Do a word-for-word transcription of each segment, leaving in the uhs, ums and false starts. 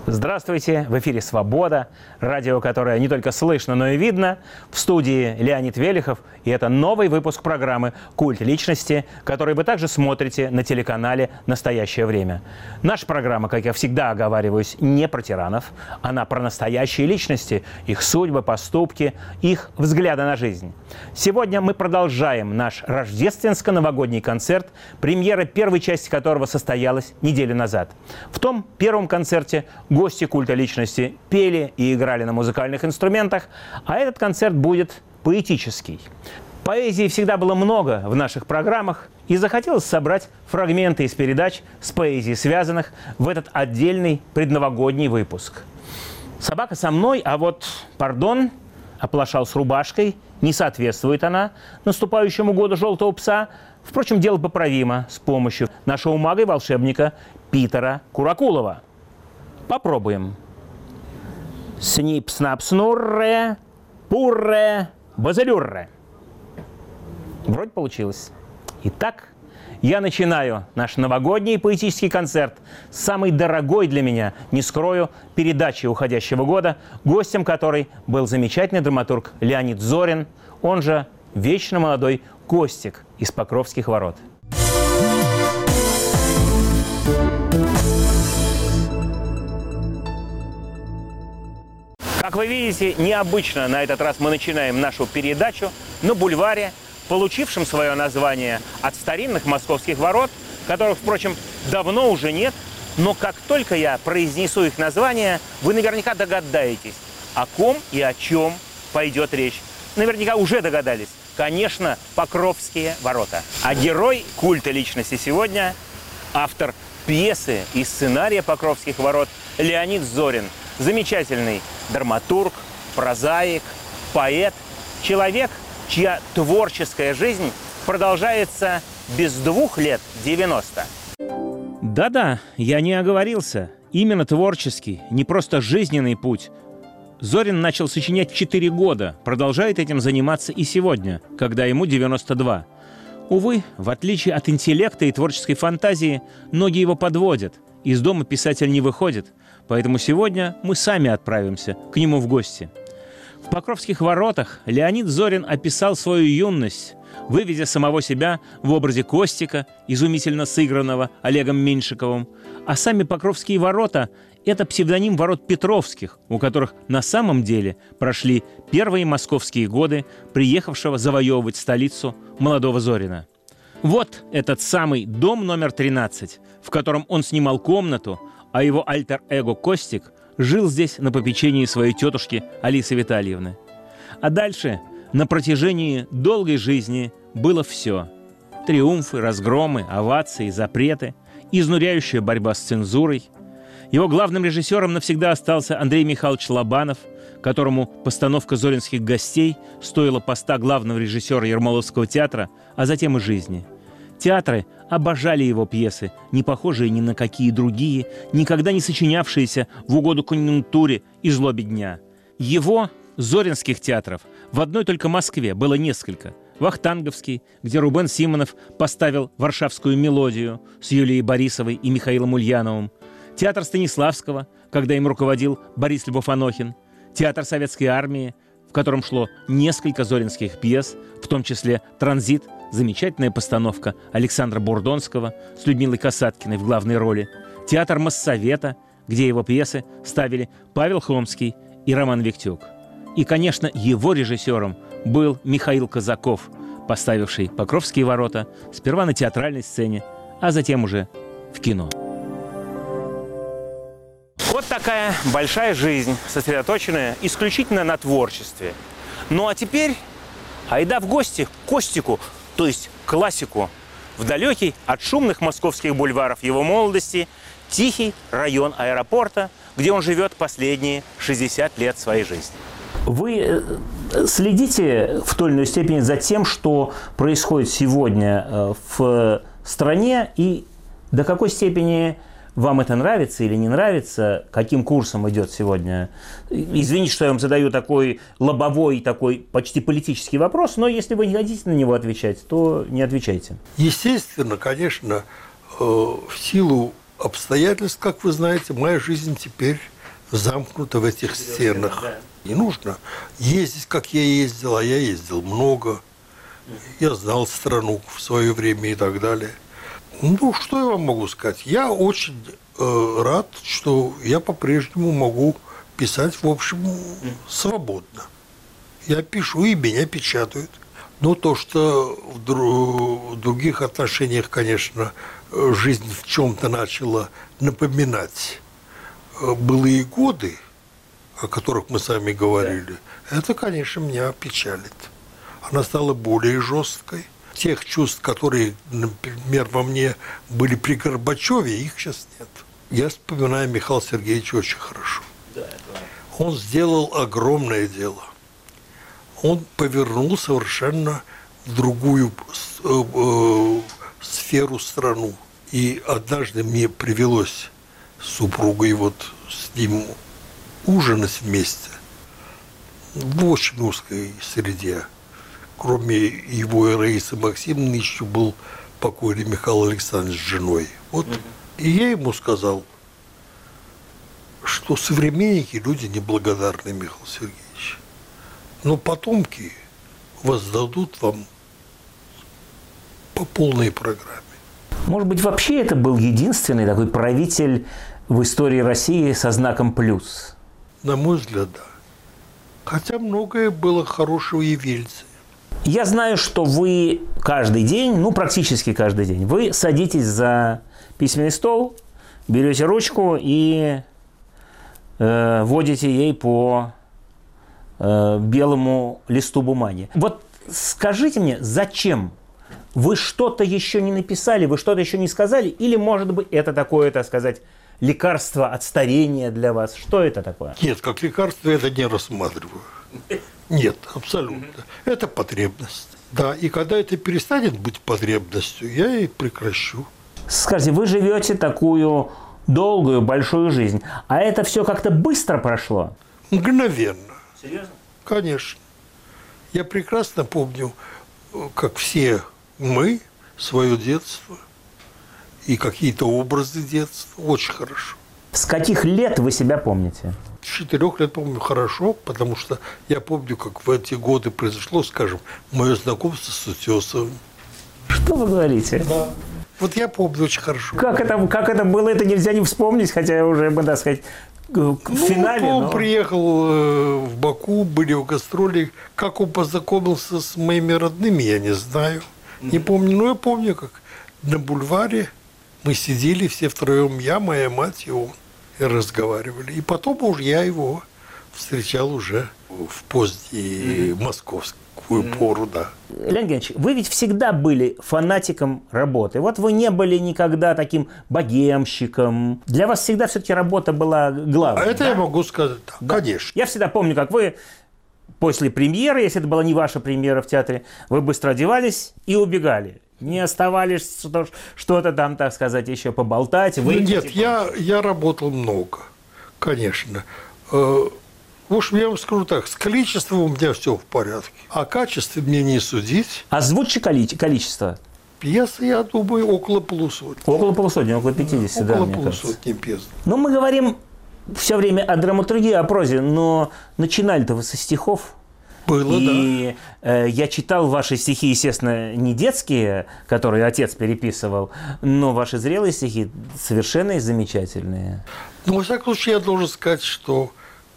Здравствуйте! В эфире «Свобода», радио, которое не только слышно, но и видно. В студии Леонид Велихов, и это новый выпуск программы «Культ личности», который вы также смотрите на телеканале «Настоящее время». Наша программа, как я всегда оговариваюсь, не про тиранов, она про настоящие личности, их судьбы, поступки, их взгляды на жизнь. Сегодня мы продолжаем наш рождественско-новогодний концерт, премьера первой части которого состоялась неделю назад. В том первом концерте гости культа личности пели и играли на музыкальных инструментах, а этот концерт будет поэтический. Поэзии всегда было много в наших программах, и захотелось собрать фрагменты из передач с поэзией связанных в этот отдельный предновогодний выпуск. «Собака со мной, а вот, пардон, оплошал с рубашкой, не соответствует она наступающему году желтого пса. Впрочем, дело поправимо с помощью нашего мага и волшебника Питера Куракулова. Попробуем. Снип-снап-снурре, пурре, базилюрре. Вроде получилось. Итак, я начинаю наш новогодний поэтический концерт с самой дорогой для меня, не скрою, передачи уходящего года, гостем которой был замечательный драматург Леонид Зорин, он же вечно молодой Костик из Покровских ворот. Как вы видите, необычно на этот раз мы начинаем нашу передачу на бульваре, получившем свое название от старинных московских ворот, которых, впрочем, давно уже нет, но как только я произнесу их название, вы наверняка догадаетесь, о ком и о чем пойдет речь. Наверняка уже догадались. Конечно, Покровские ворота. А герой культа личности сегодня – автор пьесы и сценария Покровских ворот Леонид Зорин. Замечательный драматург, прозаик, поэт, человек, чья творческая жизнь продолжается без двух лет девяноста. Да-да, я не оговорился. Именно творческий, не просто жизненный путь. Зорин начал сочинять в четыре года, продолжает этим заниматься и сегодня, когда ему девяносто два. Увы, в отличие от интеллекта и творческой фантазии, ноги его подводят. Из дома писатель не выходит, поэтому сегодня мы сами отправимся к нему в гости. В Покровских воротах Леонид Зорин описал свою юность, выведя самого себя в образе Костика, изумительно сыгранного Олегом Меньшиковым. А сами Покровские ворота – это псевдоним ворот Петровских, у которых на самом деле прошли первые московские годы приехавшего завоевывать столицу молодого Зорина. Вот этот самый дом номер тринадцать, в котором он снимал комнату, а его альтер-эго Костик жил здесь на попечении своей тетушки Алисы Витальевны. А дальше на протяжении долгой жизни было все. Триумфы, разгромы, овации, запреты, изнуряющая борьба с цензурой. Его главным режиссером навсегда остался Андрей Михайлович Лобанов, которому постановка «Зоринских гостей» стоила поста главного режиссера Ермоловского театра, а затем и жизни. Театры обожали его пьесы, не похожие ни на какие другие, никогда не сочинявшиеся в угоду конъюнктуре и злобе дня. Его, зоринских театров, в одной только Москве было несколько. Вахтанговский, где Рубен Симонов поставил «Варшавскую мелодию» с Юлией Борисовой и Михаилом Ульяновым. Театр Станиславского, когда им руководил Борис Львов-Анохин. Театр Советской армии, в котором шло несколько зоринских пьес, в том числе «Транзит», замечательная постановка Александра Бурдонского с Людмилой Касаткиной в главной роли. Театр Моссовета, где его пьесы ставили Павел Хомский и Роман Виктюк. И, конечно, его режиссером был Михаил Казаков, поставивший Покровские ворота сперва на театральной сцене, а затем уже в кино. Вот такая большая жизнь, сосредоточенная исключительно на творчестве. Ну а теперь айда в гости к Костику, то есть классику, в далекий от шумных московских бульваров его молодости тихий район аэропорта, где он живет последние шестьдесят лет своей жизни. Вы следите в той или иной степени за тем, что происходит сегодня в стране, и до какой степени вам это нравится или не нравится, каким курсом идет сегодня? Извините, что я вам задаю такой лобовой, такой почти политический вопрос, но если вы не хотите на него отвечать, то не отвечайте. Естественно, конечно, в силу обстоятельств, как вы знаете, моя жизнь теперь замкнуто в этих стенах. Не нужно ездить, как я ездил, а я ездил много. Я знал страну в свое время и так далее. Ну, что я вам могу сказать? Я очень э, рад, что я по-прежнему могу писать, в общем, свободно. Я пишу, и меня печатают. Но то, что в, дру- в других отношениях, конечно, жизнь в чем-то начала напоминать былые годы, о которых мы с вами говорили, да. Это, конечно, меня печалит. Она стала более жесткой. Тех чувств, которые, например, во мне были при Горбачеве, их сейчас нет. Я вспоминаю Михаила Сергеевича очень хорошо. Да, это... Он сделал огромное дело. Он повернул совершенно в другую э, э, сферу страну. И однажды мне привелось с супругой вот с ним ужинать вместе в очень узкой среде. Кроме его и Раисы Максимовны еще был покойный Михаил Александрович с женой. Вот. И я ему сказал, что современники люди неблагодарные, Михаил Сергеевич. Но потомки воздадут вам по полной программе. Может быть, вообще это был единственный такой правитель в истории России со знаком плюс? На мой взгляд, да. Хотя многое было хорошего и в Ельцине. Я знаю, что вы каждый день, ну, практически каждый день, вы садитесь за письменный стол, берете ручку и э, водите ей по э, белому листу бумаги. Вот скажите мне, зачем? Вы что-то еще не написали, вы что-то еще не сказали? Или, может быть, это такое, так сказать, лекарство от старения для вас? Что это такое? Нет, как лекарство я это не рассматриваю. Нет, абсолютно. Это потребность. Да, и когда это перестанет быть потребностью, я и прекращу. Скажите, вы живете такую долгую, большую жизнь, а это все как-то быстро прошло? Мгновенно. Серьезно? Конечно. Я прекрасно помню, как все мы, свое детство и какие-то образы детства. Очень хорошо. С каких лет вы себя помните? С четырех лет помню хорошо, потому что я помню, как в эти годы произошло, скажем, мое знакомство с Утесовым. Что вы говорите? Да. Вот я помню очень хорошо. Как это, как это было, это нельзя не вспомнить, хотя я уже, можно сказать, к ну, финале. Он но... приехал в Баку, были в гастроли. Как он познакомился с моими родными, я не знаю. Не помню, но я помню, как на бульваре мы сидели все втроем, я, моя мать и он, и разговаривали. И потом уже я его встречал уже в позднюю московскую пору, да. Леонид Геннадьевич, вы ведь всегда были фанатиком работы. Вот вы не были никогда таким богемщиком. Для вас всегда все-таки работа была главной. А это да? я могу сказать, да, да. Конечно. Я всегда помню, как вы после премьеры, если это была не ваша премьера в театре, вы быстро одевались и убегали. Не оставались что-то там, так сказать, еще поболтать. Выйти, Нет, я, я работал много, конечно. В общем, я вам скажу так, с количеством у меня все в порядке, а качестве мне не судить. Озвучьте количество. Пьесы, я думаю, около полусотни. Около полусотни, около пятидесяти, да, около мне полусотни пьес. Ну, мы говорим все время о драматургии, о прозе, но начинали-то вы со стихов. Было, и да. э, я читал ваши стихи, естественно, не детские, которые отец переписывал, но ваши зрелые стихи совершенно замечательные. Ну, во всяком случае, я должен сказать, что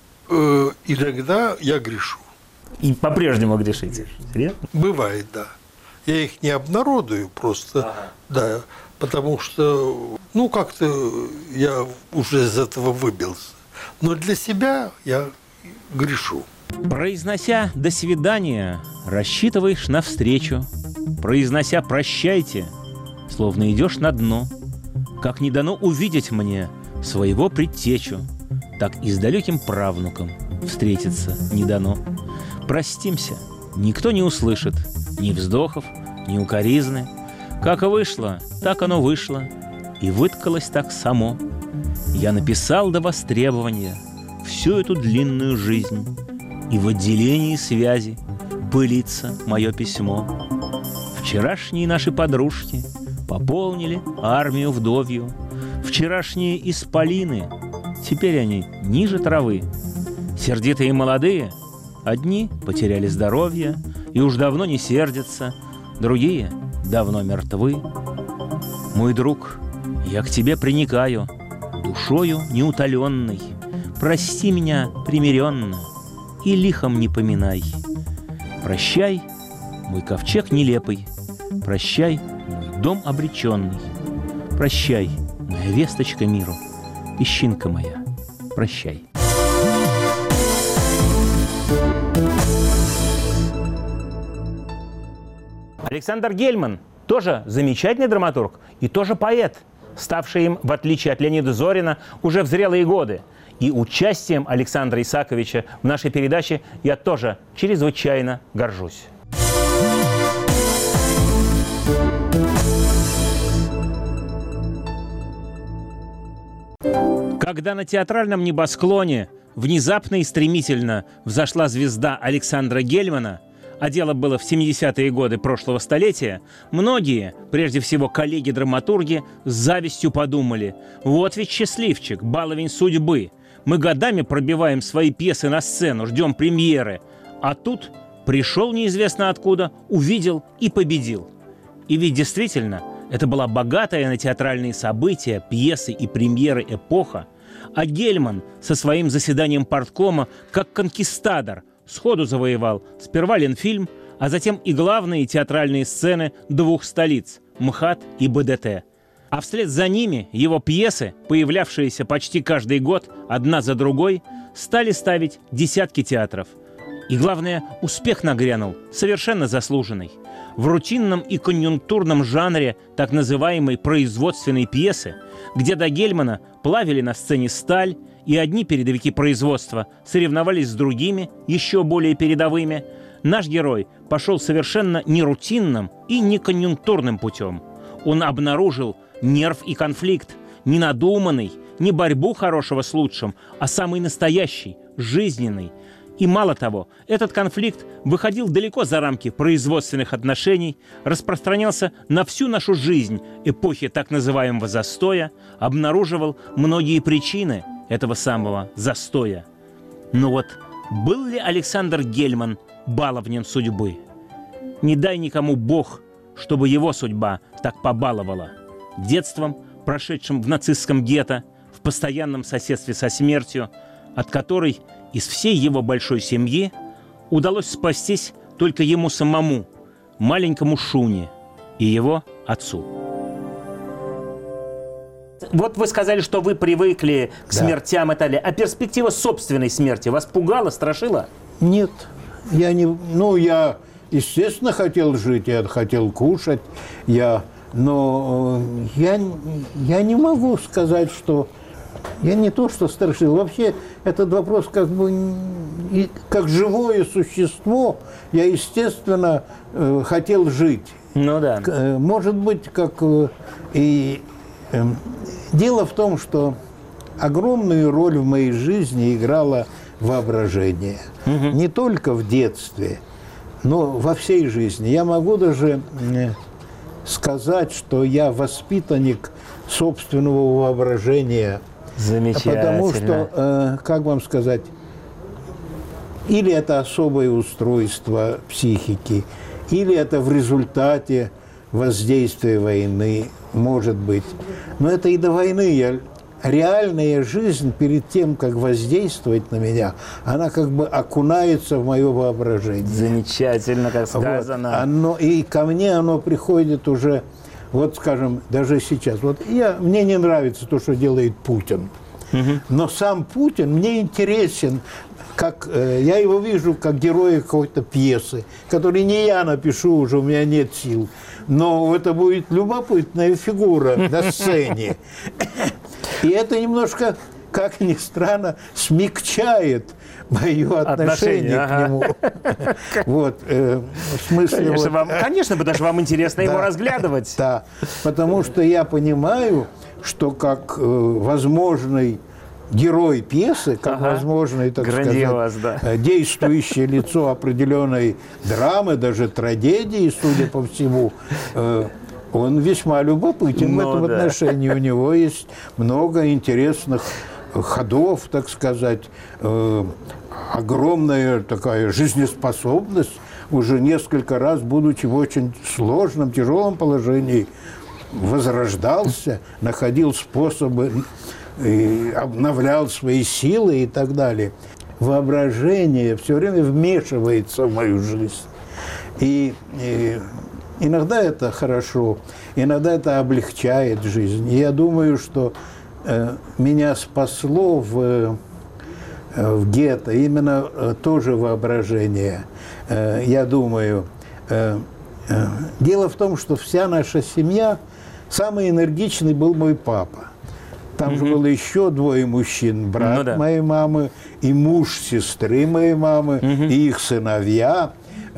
э, иногда я грешу. И по-прежнему грешите? Серьезно? Бывает, да. Я их не обнародую просто, ага. Да, потому что, ну, как-то я уже из этого выбился. Но для себя я грешу. Произнося «до свидания», рассчитываешь навстречу. Произнося «прощайте», словно идешь на дно. Как не дано увидеть мне своего предтечу, так и с далеким правнуком встретиться не дано. Простимся, никто не услышит ни вздохов, ни укоризны. Как вышло, так оно вышло, и выткалось так само. Я написал до востребования всю эту длинную жизнь, и в отделении связи пылится мое письмо. Вчерашние наши подружки пополнили армию вдовью. Вчерашние исполины теперь они ниже травы. Сердитые молодые, одни потеряли здоровье и уж давно не сердятся, другие давно мертвы. Мой друг, я к тебе приникаю, душою неутоленной. Прости меня примиренно и лихом не поминай. Прощай, мой ковчег нелепый, прощай, мой дом обреченный. Прощай, моя весточка миру, песчинка моя, прощай. Александр Гельман тоже замечательный драматург и тоже поэт, ставший им, в отличие от Леонида Зорина, уже в зрелые годы. И участием Александра Исааковича в нашей передаче я тоже чрезвычайно горжусь. Когда на театральном небосклоне внезапно и стремительно взошла звезда Александра Гельмана, а дело было в семидесятые годы прошлого столетия, многие, прежде всего коллеги-драматурги, с завистью подумали: вот ведь счастливчик, баловень судьбы. Мы годами пробиваем свои пьесы на сцену, ждем премьеры. А тут пришел неизвестно откуда, увидел и победил. И ведь действительно, это была богатая на театральные события, пьесы и премьеры эпоха. А Гельман со своим заседанием парткома, как конкистадор, сходу завоевал сперва Ленфильм, а затем и главные театральные сцены двух столиц – МХАТ и БДТ. А вслед за ними его пьесы, появлявшиеся почти каждый год, одна за другой, стали ставить десятки театров. И главное, успех нагрянул, совершенно заслуженный. В рутинном и конъюнктурном жанре так называемой производственной пьесы, где до Гельмана плавили на сцене сталь, и одни передовики производства соревновались с другими, еще более передовыми, наш герой пошел совершенно не рутинным и не конъюнктурным путем. Он обнаружил нерв и конфликт, не надуманный, не борьбу хорошего с лучшим, а самый настоящий, жизненный. И мало того, этот конфликт выходил далеко за рамки производственных отношений, распространялся на всю нашу жизнь эпохи так называемого застоя, обнаруживал многие причины этого самого застоя. Но вот был ли Александр Гельман баловнем судьбы? Не дай никому Бог, чтобы его судьба так побаловала. Детством, прошедшим в нацистском гетто, в постоянном соседстве со смертью, от которой из всей его большой семьи удалось спастись только ему самому, маленькому Шуне и его отцу. Вот вы сказали, что вы привыкли к Да. смертям и так далее. А перспектива собственной смерти вас пугала, страшила? Нет, я не... Ну, я, естественно, хотел жить, я хотел кушать, я... Но я, я не могу сказать, что... Я не то, что страшил. Вообще, этот вопрос как бы... И, как живое существо, я, естественно, э, хотел жить. Ну да. Э, Может быть, как... э, И... э, Дело в том, что огромную роль в моей жизни играло воображение. Угу. Не только в детстве, но во всей жизни. Я могу даже э, сказать, что я воспитанник собственного воображения. Замечательно. Потому что, э, как вам сказать, или это особое устройство психики, или это в результате воздействия войны, может быть. Но это и до войны. Я, реальная жизнь перед тем, как воздействовать на меня, она как бы окунается в мое воображение. Замечательно, как сказано. Вот. Оно, и ко мне оно приходит уже, вот скажем, даже сейчас. Вот я, мне не нравится то, что делает Путин. Угу. Но сам Путин мне интересен, как, э, я его вижу как героя какой-то пьесы, который не я напишу, уже у меня нет сил. Но это будет любопытная фигура на сцене. И это немножко, как ни странно, смягчает мое отношение, отношение к ага. нему. Вот, э, в смысле... Конечно, вот, вам, конечно, потому что вам интересно его разглядывать. Да, потому что я понимаю, что как э, возможный герой пьесы, как ага. возможный, так Грандиоз, сказать, да. действующее лицо определенной драмы, даже трагедии, судя по всему, э, он весьма любопытен ну, в этом да. отношении. У него есть много интересных ходов, так сказать, э, огромная такая жизнеспособность, уже несколько раз, будучи в очень сложном, тяжелом положении, возрождался, находил способы, и обновлял свои силы и так далее. Воображение все время вмешивается в мою жизнь. И, и иногда это хорошо, иногда это облегчает жизнь. И я думаю, что э, меня спасло в, э, в гетто именно э, тоже воображение. Э, я думаю, э, э, дело в том, что вся наша семья, самый энергичный был мой папа. Там же было еще двое мужчин, брат ну, да. моей мамы и муж сестры моей мамы, угу. и их сыновья.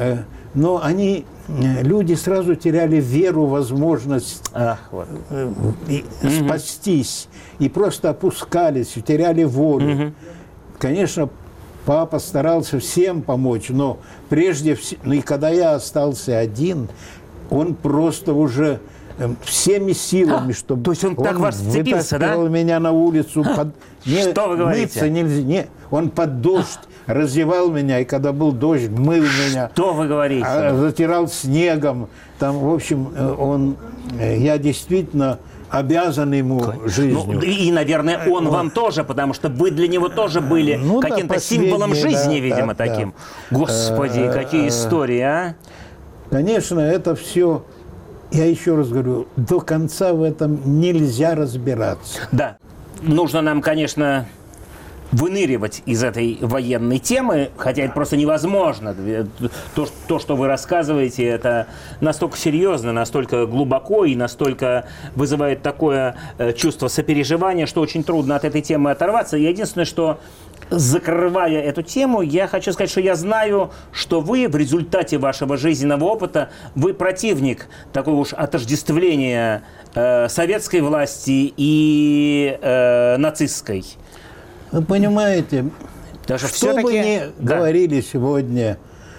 Но они, люди сразу теряли веру, возможность Ах, вот. и, угу. спастись. И просто опускались, теряли волю. Угу. Конечно, папа старался всем помочь, но прежде всего, ну и когда я остался один, он просто уже... всеми силами, а, чтобы... То есть он, он так вас вцепился, да? Он меня на улицу... Под... Не, Что вы говорите? Мыться нельзя. Не, он под дождь раздевал меня, и когда был дождь, мыл меня. Что вы говорите? Затирал снегом. Там, в общем, он... Я действительно обязан ему жизнью. Ну, и, наверное, он вам тоже, потому что вы для него тоже были ну, каким-то да, символом жизни, да, видимо, да, таким. Да. Господи, какие истории, а? Конечно, это все... Я еще раз говорю, до конца в этом нельзя разбираться. Да, нужно нам, конечно, выныривать из этой военной темы, хотя это просто невозможно. То, то, что вы рассказываете, это настолько серьезно, настолько глубоко и настолько вызывает такое чувство сопереживания, что очень трудно от этой темы оторваться. Единственное, что... Закрывая эту тему, я хочу сказать, что я знаю, что вы в результате вашего жизненного опыта, вы противник такого уж отождествления э, советской власти и э, нацистской. Вы понимаете, Даже что бы ни да. говорили сегодня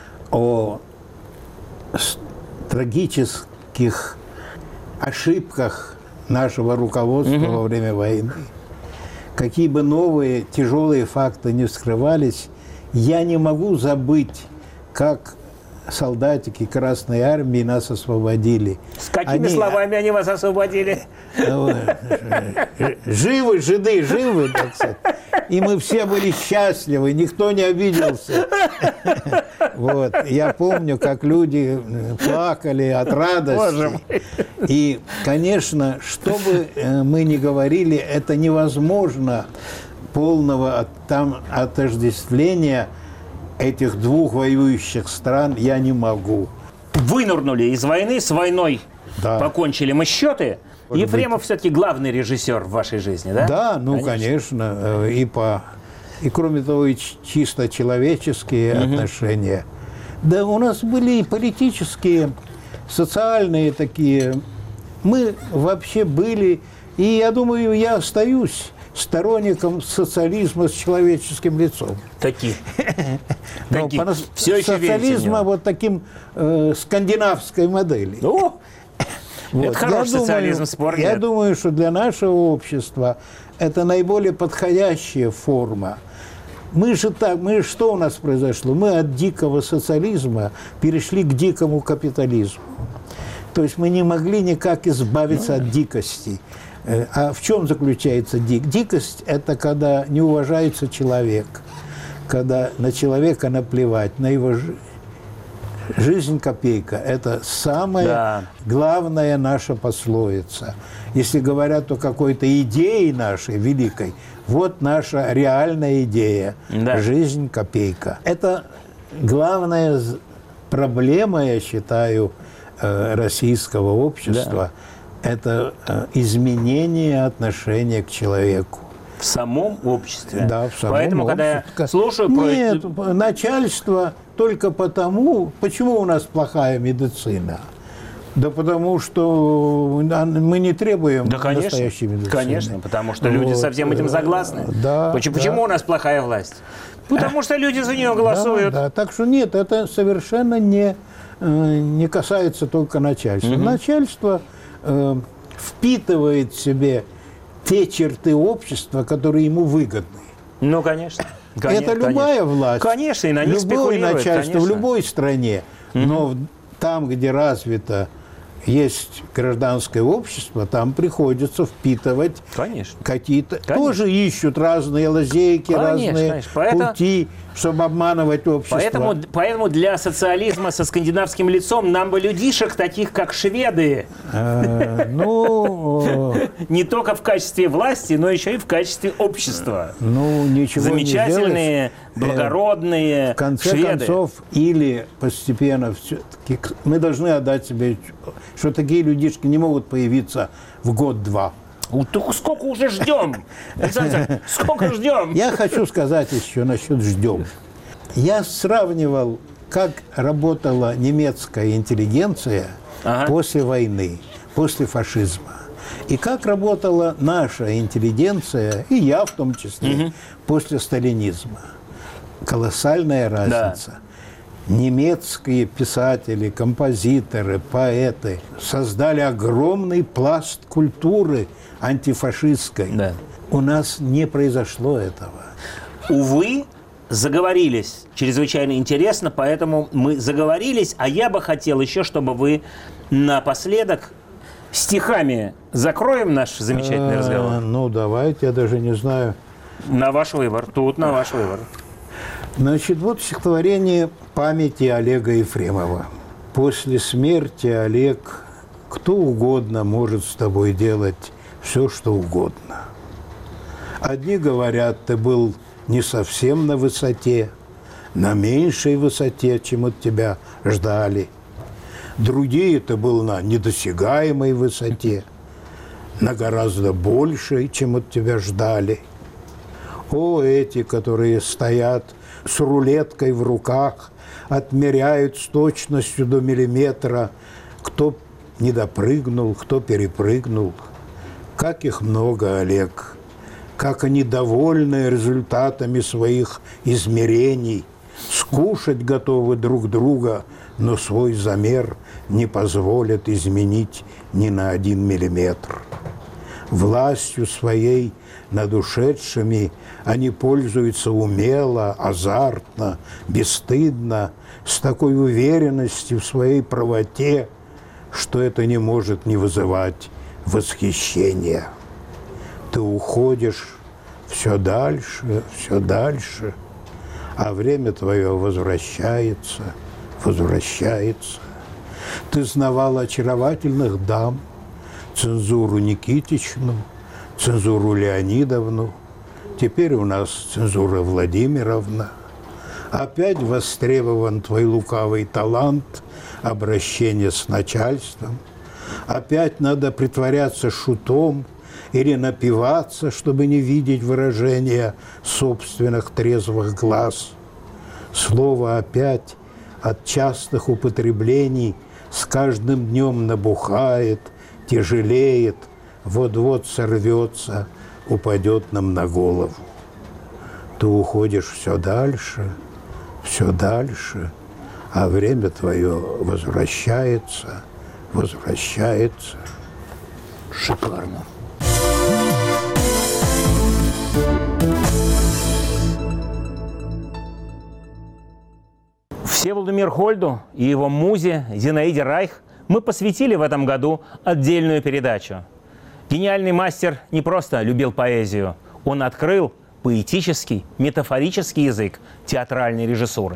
о трагических ошибках нашего руководства угу. во время войны, какие бы новые тяжелые факты не вскрывались, я не могу забыть, как солдатики Красной Армии нас освободили. С какими они, словами они вас освободили? Живы, жиды, живы, так сказать. И мы все были счастливы, никто не обиделся. Вот. Я помню, как люди плакали от радости. И, конечно, что бы мы ни говорили, это невозможно полного там отождествления этих двух воюющих стран я не могу. Вынырнули из войны, с войной да. покончили мы счеты. Может Ефремов быть... все-таки главный режиссер в вашей жизни, да? Да, ну, конечно. конечно и, по... и, кроме того, и чисто человеческие угу. отношения. Да, у нас были и политические, социальные такие. Мы вообще были, и, я думаю, я остаюсь сторонником социализма с человеческим лицом. Такие. Но Все еще социализма вот таким э, скандинавской модели. О, вот. Это хороший я социализм, думаю, спор Я нет. думаю, что для нашего общества это наиболее подходящая форма. Мы же так, мы что у нас произошло? Мы от дикого социализма перешли к дикому капитализму. То есть мы не могли никак избавиться ну, от дикости. А в чем заключается дик? Дикость – это когда не уважается человек, когда на человека наплевать, на его жизнь. Жизнь копейка – это самая да. главная наша пословица. Если говорят о какой-то идее нашей великой, вот наша реальная идея да. – жизнь копейка. Это главная проблема, я считаю, российского общества. Да. Это изменение отношения к человеку. В самом обществе? Да, в самом Поэтому, обществе. когда я слушаю... Нет, про... начальство только потому... Почему у нас плохая медицина? Да потому что мы не требуем да, конечно, настоящей медицины. Конечно, потому что люди вот. со всем этим согласны. Да, почему, да. почему у нас плохая власть? Потому что люди за нее голосуют. Да, да. Так что нет, это совершенно не, не касается только начальства. Угу. Начальство... впитывает в себе те черты общества, которые ему выгодны. Ну, конечно. Конечно, это любая конечно. власть, Конечно, и на них любое спекулируют, начальство конечно. в любой стране. Mm-hmm. Но там, где развито есть гражданское общество, там приходится впитывать конечно. какие-то... Конечно. Тоже ищут разные лазейки, конечно, разные конечно. Поэтому... пути, чтобы обманывать общество. Поэтому, поэтому для социализма со скандинавским лицом нам бы людишек таких, как шведы. А, ну... Не только в качестве власти, но еще и в качестве общества. Ну, ничего Замечательные, не благородные В конце шведы. концов, или постепенно все-таки мы должны отдать себе, что такие людишки не могут появиться в год-два. Так сколько уже ждем? Александр, сколько ждем? Я хочу сказать еще насчет «ждем». Я сравнивал, как работала немецкая интеллигенция Ага. после войны, после фашизма. И как работала наша интеллигенция, и я в том числе, угу. после сталинизма. Колоссальная разница. Да. Немецкие писатели, композиторы, поэты создали огромный пласт культуры антифашистской. Да. У нас не произошло этого. Увы, заговорились. Чрезвычайно интересно, поэтому мы заговорились, а я бы хотел еще, чтобы вы напоследок стихами закроем наш замечательный разговор. А, ну, давайте, я даже не знаю. На ваш выбор. Тут на ваш выбор. Значит, вот стихотворение памяти Олега Ефремова. После смерти, Олег, кто угодно может с тобой делать все, что угодно. Одни говорят, ты был не совсем на высоте, на меньшей высоте, чем от тебя ждали. Другие, ты был на недосягаемой высоте, на гораздо большей, чем от тебя ждали. О, эти, которые стоят с рулеткой в руках, отмеряют с точностью до миллиметра, кто не допрыгнул, кто перепрыгнул. Как их много, Олег, как они довольны результатами своих измерений, скушать готовы друг друга, но свой замер не позволят изменить ни на один миллиметр. Властью своей над ушедшими они пользуются умело, азартно, бесстыдно, с такой уверенностью в своей правоте, что это не может не вызывать восхищения. Ты уходишь все дальше, все дальше, а время твое возвращается, возвращается. Ты знавал очаровательных дам, цензуру Никитичну, цензуру Леонидовну, теперь у нас цензура Владимировна. Опять востребован твой лукавый талант обращения с начальством. Опять надо притворяться шутом или напиваться, чтобы не видеть выражения собственных трезвых глаз. Слово опять от частых употреблений с каждым днем набухает, тяжелеет, вот-вот сорвется, упадет нам на голову. Ты уходишь все дальше, все дальше, а время твое возвращается, возвращается. Шикарно. Всеволоду Мирхольду и его музе Зинаиде Райх мы посвятили в этом году отдельную передачу. Гениальный мастер не просто любил поэзию, он открыл поэтический, метафорический язык театральной режиссуры.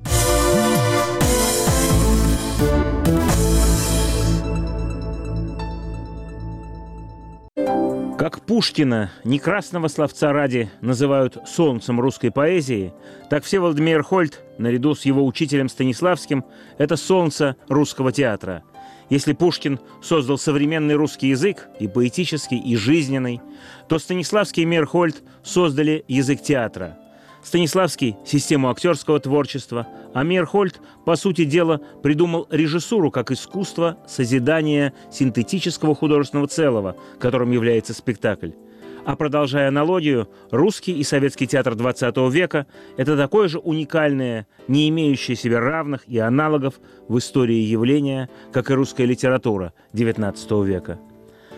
Как Пушкина, не красного словца ради, называют солнцем русской поэзии, так Всеволод Мейерхольд, наряду с его учителем Станиславским, это солнце русского театра. Если Пушкин создал современный русский язык, и поэтический, и жизненный, то Станиславский и Мейерхольд создали язык театра. Станиславский – систему актерского творчества, а Мейерхольд, по сути дела, придумал режиссуру как искусство созидания синтетического художественного целого, которым является спектакль. А продолжая аналогию, русский и советский театр двадцатого века – это такое же уникальное, не имеющее себе равных и аналогов в истории явления, как и русская литература девятнадцатого века.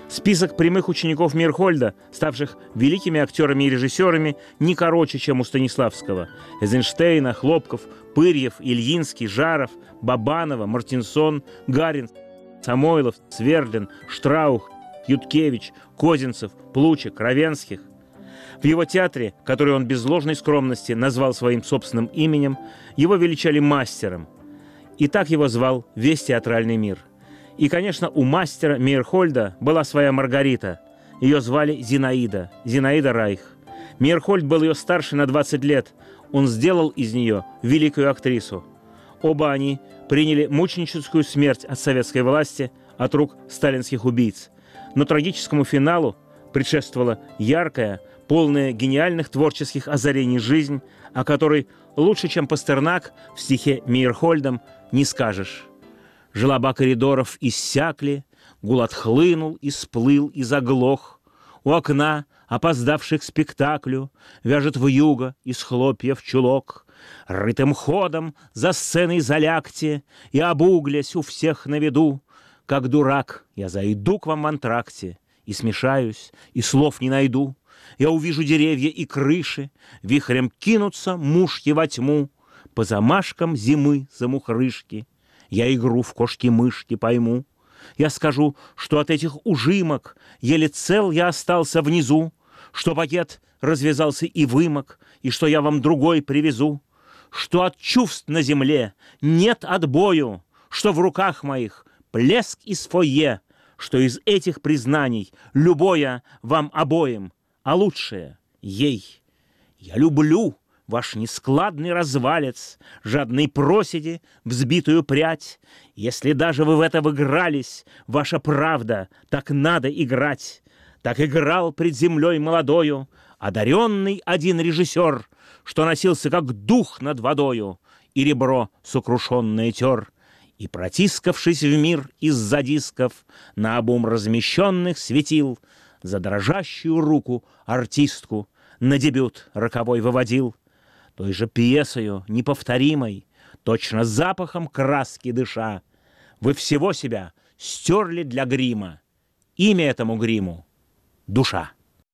Список прямых учеников Мейерхольда, ставших великими актерами и режиссерами, не короче, чем у Станиславского. Эйзенштейна, Хлопков, Пырьев, Ильинский, Жаров, Бабанова, Мартинсон, Гарин, Самойлов, Свердлин, Штраух, Юткевич, Козинцев, Плучик, Равенских. В его театре, который он без ложной скромности назвал своим собственным именем, его величали мастером. И так его звал весь театральный мир. И, конечно, у мастера Мейерхольда была своя Маргарита. Ее звали Зинаида, Зинаида Райх. Мейерхольд был ее старше на двадцать лет. Он сделал из нее великую актрису. Оба они приняли мученическую смерть от советской власти, от рук сталинских убийц. Но трагическому финалу предшествовала яркая, полная гениальных творческих озарений жизнь, о которой лучше, чем Пастернак в стихе Мейерхольдом, не скажешь. Желоба коридоров иссякли, гул отхлынул и сплыл и заглох. У окна, опоздавших к спектаклю, вяжет вьюга из хлопьев чулок. Рытым ходом за сценой залягте и обуглясь у всех на виду. Как дурак я зайду к вам в антракте и смешаюсь, и слов не найду. Я увижу деревья и крыши, вихрем кинутся мушки во тьму. По замашкам зимы замухрышки я игру в кошки-мышки пойму. Я скажу, что от этих ужимок еле цел я остался внизу, что пакет развязался и вымок, и что я вам другой привезу, что от чувств на земле нет отбою, что в руках моих плеск из фойе, что из этих признаний любое вам обоим, а лучшее ей. Я люблю ваш нескладный развалец, жадный проседи, взбитую прядь. Если даже вы в это выигрались, ваша правда, так надо играть. Так играл пред землей молодою одаренный один режиссер, что носился как дух над водою и ребро сокрушенное тер. И, протискавшись в мир из-за дисков, наобум размещенных светил, за дрожащую руку артистку на дебют роковой выводил. Той же пьесою неповторимой, точно запахом краски дыша, вы всего себя стерли для грима. Имя этому гриму — душа.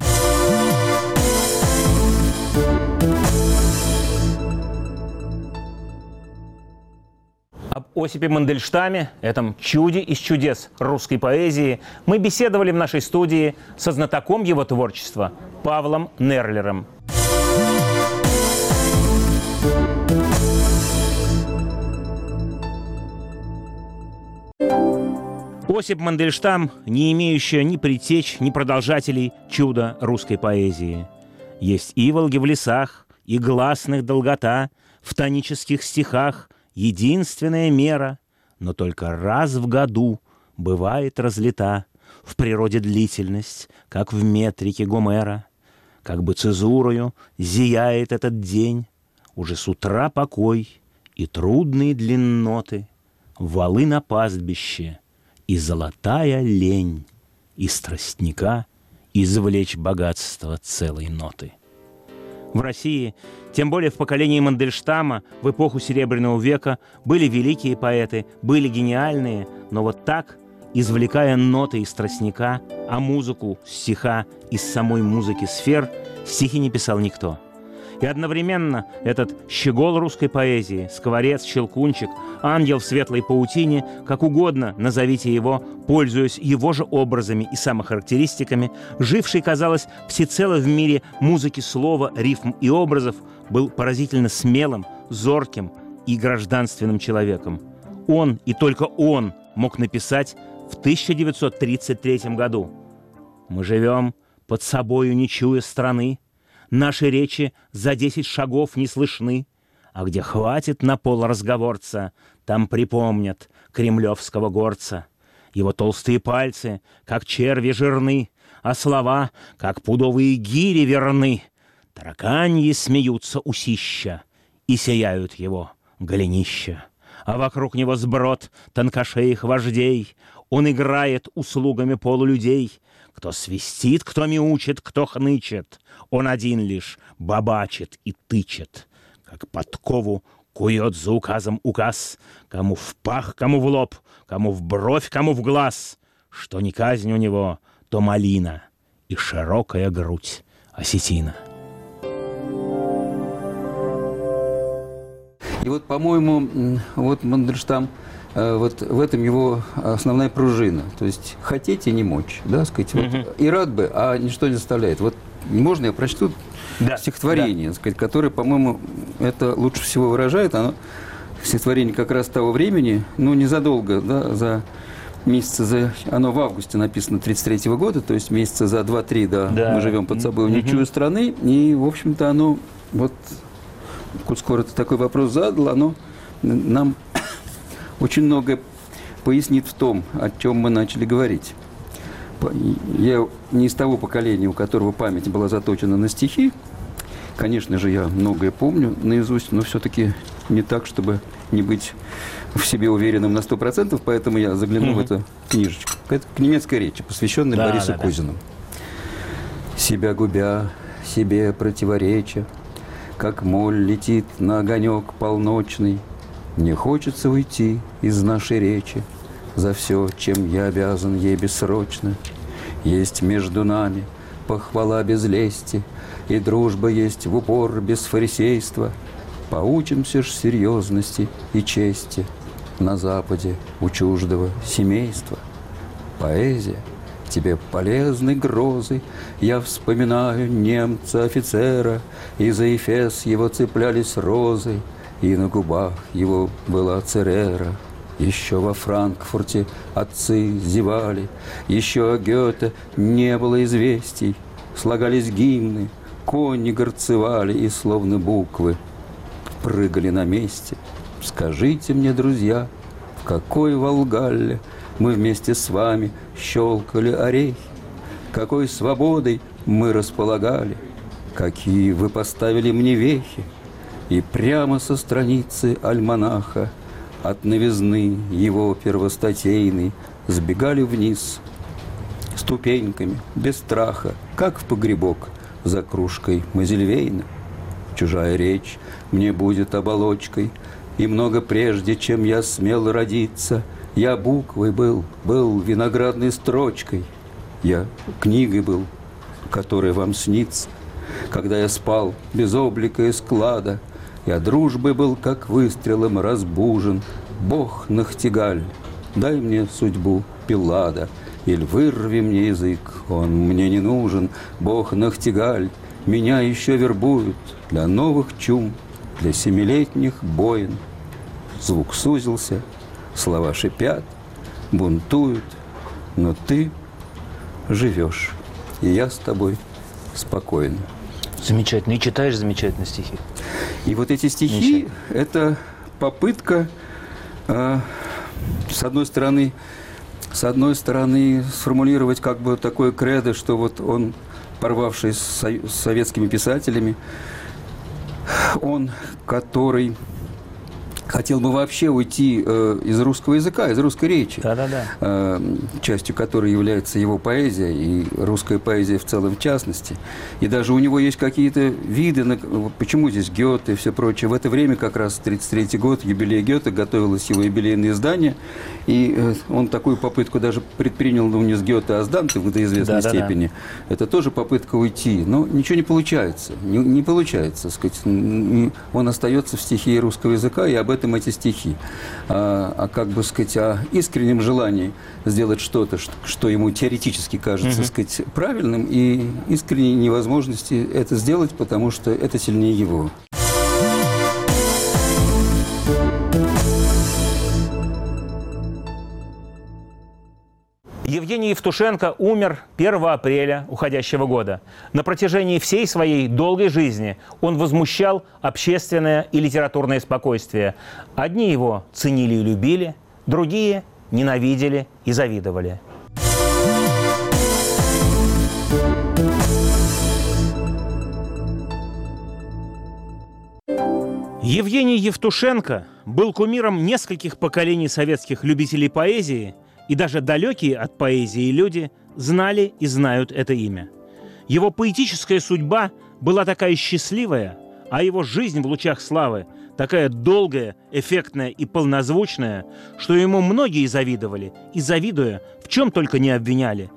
Об Осипе Мандельштаме, этом чуде из чудес русской поэзии, мы беседовали в нашей студии со знатоком его творчества Павлом Нерлером. Осип Мандельштам, не имеющая ни предтеч, ни продолжателей чуда русской поэзии. Есть иволги в лесах, и гласных долгота, в тонических стихах единственная мера, но только раз в году бывает разлита в природе длительность, как в метрике Гомера. Как бы цезурою зияет этот день, уже с утра покой и трудные длинноты, валы на пастбище и золотая лень, из тростника извлечь богатство целой ноты. В России, тем более в поколении Мандельштама, в эпоху Серебряного века, были великие поэты, были гениальные, но вот так, извлекая ноты из тростника, а музыку, стиха из самой музыки сфер, стихи не писал никто. И одновременно этот щегол русской поэзии, скворец, щелкунчик, ангел в светлой паутине, как угодно назовите его, пользуясь его же образами и самохарактеристиками, живший, казалось, всецело в мире музыки слова, рифм и образов, был поразительно смелым, зорким и гражданственным человеком. Он и только он мог написать в тысяча девятьсот тридцать третьем году: «Мы живем под собою, не чуя страны, наши речи за десять шагов не слышны, а где хватит на пол разговорца, там припомнят кремлевского горца. Его толстые пальцы, как черви жирны, а слова, как пудовые гири верны. Тараканьи смеются усища и сияют его голенища. А вокруг него сброд тонкошеих вождей, он играет услугами полулюдей. Кто свистит, кто мяучит, кто хнычет, он один лишь бабачит и тычет. Как подкову кует за указом указ, кому в пах, кому в лоб, кому в бровь, кому в глаз. Что ни казнь у него, то малина и широкая грудь осетина. И вот, по-моему, вот Мандельштам, вот в этом его основная пружина. То есть хотеть и не мочь, да, сказать. Вот, угу. И рад бы, а ничто не заставляет. Вот можно я прочту да, стихотворение, да. сказать, которое, по-моему, это лучше всего выражает. Оно стихотворение как раз того времени, ну, незадолго, да, за месяца, за, оно в августе написано тридцать третьего года, то есть месяца за два-три, да, да, мы живем под собой в ничью страны, и, в общем-то, оно, вот, коль скоро ты такой вопрос задал, оно нам очень многое пояснит в том, о чем мы начали говорить. Я не из того поколения, у которого память была заточена на стихи. Конечно же, я многое помню наизусть, но все-таки не так, чтобы не быть в себе уверенным на сто процентов, поэтому я заглянул mm-hmm. в эту книжечку. Это к немецкой речи, посвященной да, Борису да, Козину. Да. «Себя губя, себе противореча, как моль летит на огонек полночный, мне хочется уйти из нашей речи за все, чем я обязан ей бессрочно. Есть между нами похвала без лести, и дружба есть в упор без фарисейства. Поучимся ж серьезности и чести на Западе у чуждого семейства. Поэзия тебе полезны грозы, я вспоминаю немца-офицера, и за Эфес его цеплялись розы, и на губах его была церера. Еще во Франкфурте отцы зевали, еще о Гёте не было известий. Слагались гимны, кони горцевали, и словно буквы прыгали на месте. Скажите мне, друзья, в какой Волгалле мы вместе с вами щелкали орехи? Какой свободой мы располагали? Какие вы поставили мне вехи? И прямо со страницы альманаха от новизны его первостатейной сбегали вниз ступеньками, без страха, как в погребок за кружкой Мазельвейна. Чужая речь мне будет оболочкой, и много прежде, чем я смел родиться, я буквой был, был виноградной строчкой, я книгой был, которая вам снится, когда я спал без облика и склада. Я дружбой был, как выстрелом разбужен. Бог Нахтигаль, дай мне судьбу Пилада, или вырви мне язык, он мне не нужен. Бог Нахтигаль, меня еще вербуют для новых чум, для семилетних боин. Звук сузился, слова шипят, бунтуют, но ты живешь, и я с тобой спокойно. Замечательно. И читаешь замечательные стихи. И вот эти стихи – это попытка, э, с одной стороны, с одной стороны, сформулировать как бы такое кредо, что вот он, порвавшись с, с советскими писателями, он, который хотел бы вообще уйти э, из русского языка, из русской речи, да-да-да. э, частью которой является его поэзия и русская поэзия в целом в частности. И даже у него есть какие-то виды, на, почему здесь Гёте и все прочее. В это время, как раз тридцать третий год, юбилей Гёте, готовилось его юбилейное издание, и э, он такую попытку даже предпринял, ну, не с Гёте, а с Данте в до известной да-да-да. степени. Это тоже попытка уйти, но ничего не получается, не, не получается, так сказать. Он остается в стихии русского языка, и об этом эти стихи, а, а как бы сказать, о искреннем желании сделать что-то, что, что ему теоретически кажется, mm-hmm. сказать, правильным, и искренней невозможности это сделать, потому что это сильнее его. Евгений Евтушенко умер первого апреля уходящего года. На протяжении всей своей долгой жизни он возмущал общественное и литературное спокойствие. Одни его ценили и любили, другие ненавидели и завидовали. Евгений Евтушенко был кумиром нескольких поколений советских любителей поэзии, и даже далекие от поэзии люди знали и знают это имя. Его поэтическая судьба была такая счастливая, а его жизнь в лучах славы такая долгая, эффектная и полнозвучная, что ему многие завидовали, и, завидуя, в чем только не обвиняли. В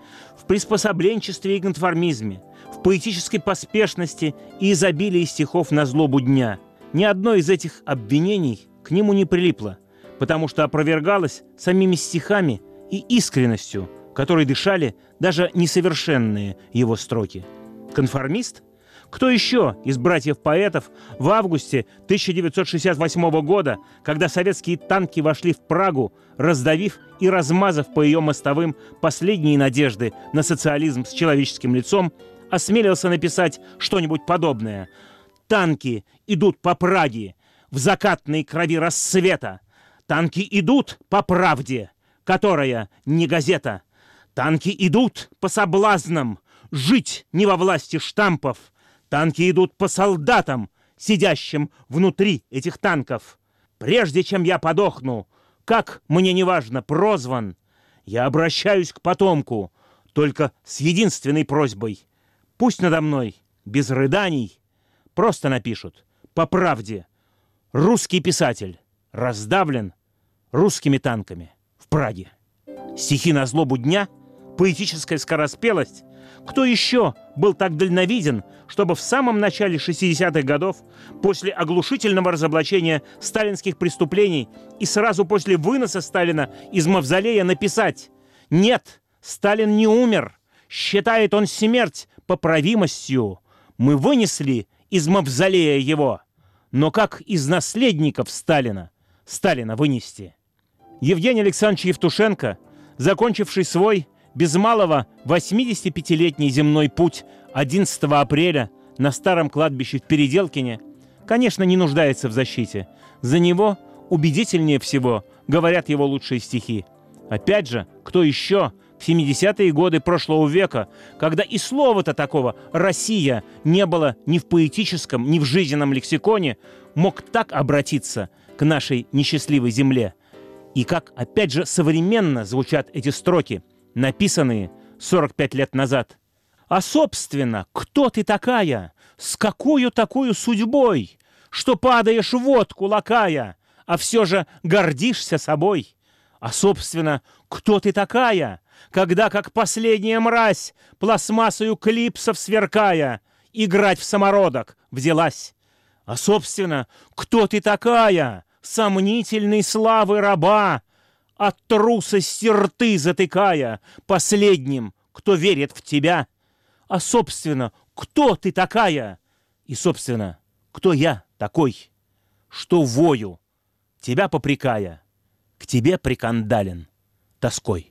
в приспособленчестве и конформизме, в поэтической поспешности и изобилии стихов на злобу дня. Ни одно из этих обвинений к нему не прилипло, потому что опровергалось самими стихами и искренностью, которой дышали даже несовершенные его строки. Конформист? Кто еще из братьев-поэтов в августе тысяча девятьсот шестьдесят восьмого года, когда советские танки вошли в Прагу, раздавив и размазав по ее мостовым последние надежды на социализм с человеческим лицом, осмелился написать что-нибудь подобное? «Танки идут по Праге, в закатной крови рассвета. Танки идут по правде, которая не газета. Танки идут по соблазнам, жить не во власти штампов. Танки идут по солдатам, сидящим внутри этих танков. Прежде чем я подохну, как мне неважно прозван, я обращаюсь к потомку только с единственной просьбой. Пусть надо мной, без рыданий, просто напишут по правде: русский писатель раздавлен русскими танками в Праге. Стихи на злобу дня, поэтическая скороспелость. Кто еще был так дальновиден, чтобы в самом начале шестидесятых годов, после оглушительного разоблачения сталинских преступлений и сразу после выноса Сталина из мавзолея написать: «Нет, Сталин не умер, считает он смерть поправимостью. Мы вынесли из мавзолея его, но как из наследников Сталина Сталина вынести?» Евгений Александрович Евтушенко, закончивший свой без малого восьмидесятипятилетний земной путь одиннадцатого апреля на старом кладбище в Переделкине, конечно, не нуждается в защите. За него убедительнее всего говорят его лучшие стихи. Опять же, кто еще в семидесятые годы прошлого века, когда и слова-то такого «Россия» не было ни в поэтическом, ни в жизненном лексиконе, мог так обратиться к нашей несчастливой земле? И как, опять же, современно звучат эти строки, написанные сорок пять лет назад. «А, собственно, кто ты такая? С какую такую судьбой, что падаешь в водку лакая, а все же гордишься собой? А, собственно, кто ты такая, когда, как последняя мразь, пластмассою клипсов сверкая, играть в самородок взялась? А, собственно, кто ты такая, сомнительной славы раба, от трусости рты затыкая последним, кто верит в тебя? А, собственно, кто ты такая? И, собственно, кто я такой, что вою, тебя попрекая, к тебе прикандален тоской?»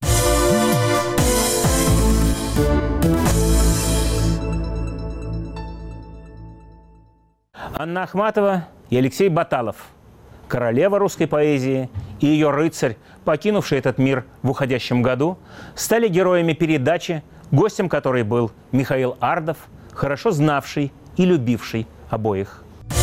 Анна Ахматова и Алексей Баталов, королева русской поэзии, и ее рыцарь, покинувший этот мир в уходящем году, стали героями передачи, гостем которой был Михаил Ардов, хорошо знавший и любивший обоих.